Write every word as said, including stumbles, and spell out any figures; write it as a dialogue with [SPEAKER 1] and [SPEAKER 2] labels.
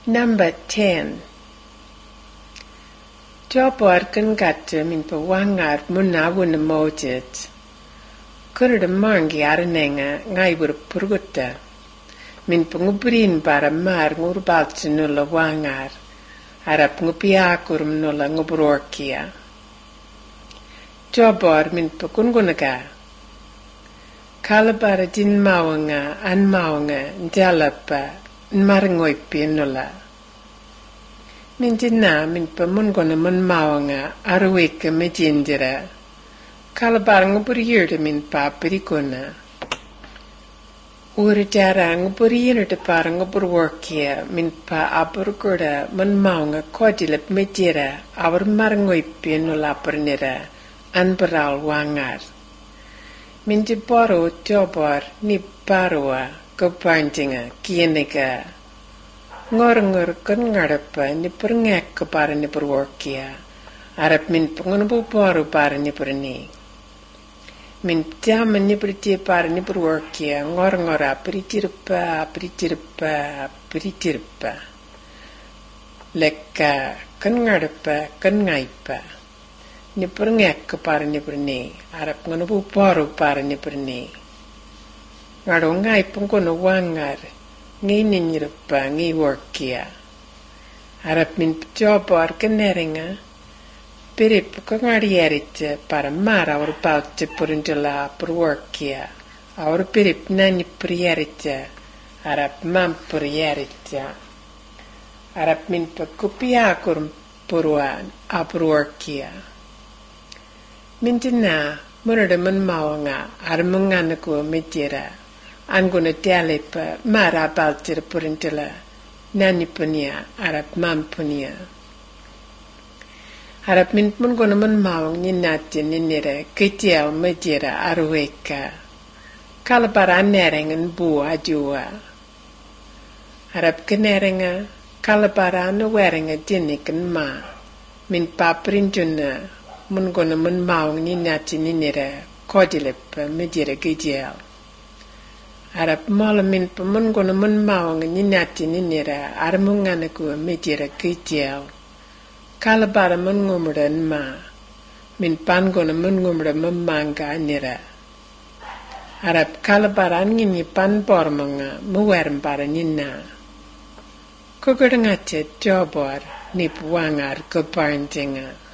[SPEAKER 1] Number ten. Jobbar kan gatta min pa wangar munna wunna mojit. Kunada mangi aranenga ngai bur purgutta. Min pa ngubrin para mar ngurbaltsi nulla wangar. Arap ngupiakur nulla ngubrorkia. Jobbar min pa kungunaga. Kalabara din mawanga an mawanga njalapa nmarangoipi nulla. Min dinna min pa mungona mun mawanga arweka majindira. Kalabara nguburiirda min pa perikuna. Ura jara nguburiirda para nguburworkia min pa aburgurda mun mawanga kodilap majira awar marangoipi nulla pernira anbaral wangar. Min di baro jobbar ni barua kepanjinga kieniga. Ngor-ngor kan ngarapa ni perngek ke para ni perworkia. Arap min pengunbu baro para ni perni. Min jaman ni perti para ni perworkia. Ngor-ngora peritirpa, peritirpa, peritirpa. Lekka kan ngarapa kan ngaipa. Ni perngek ke para ni perni. Arap ngunbu baro para ni perni. Ngaro ngaipang kono wangar. Ngi ninyirpa ngi workia. Arap min jobbar kaneringa. Pirip ka ngarieritja para mara aur pautja purintala per workia. Aur pirip nani prieritja. Arap mam prieritja. Arap min pa kupiakur puruan apur workia. Min tina munada man mawanga ar munganaku mitira. Anguna tialepa mara baltira purintala nani punia arap mam punia. Arap min mungona man mawang ninatja ninira kitiao majira arweka. Kalabara nerengan bua ajua. Arap kanerenga kalabara na werenga dinikan ma. Min paprinjuna mungona man mawang ninatja ninira kodilepa majira kitiao. Arap mola min pa mun gona mun mawanga ninati ninira armungana ku mitira kitiao. Kalabara mun ngumra ma. Min pan gona mun ngumra mamanga nira. Arap kalabara ngini pan bormanga muwerm para nina. Kukurangache jobbar nip wangar kuparentinga.